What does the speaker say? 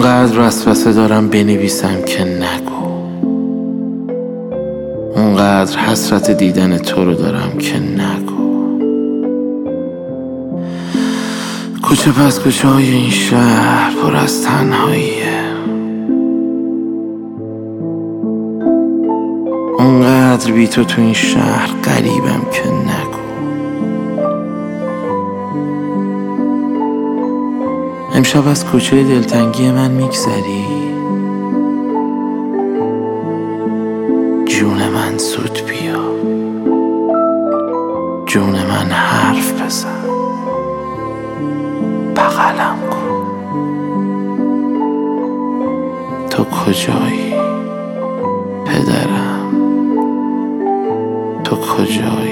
اونقدر وسوسه دارم بنویسم که نگو، اونقدر حسرت دیدن تو رو دارم که نگو. کوچه پس کوچه های این شهر پر از تنهاییه، اونقدر بی تو این شهر غریبم که نگو. امشب از کوچه دلتنگی من میگذری، جون من زود بیا، جون من حرف بزن، بغلم کن. تو کجایی پدرم؟ تو کجایی؟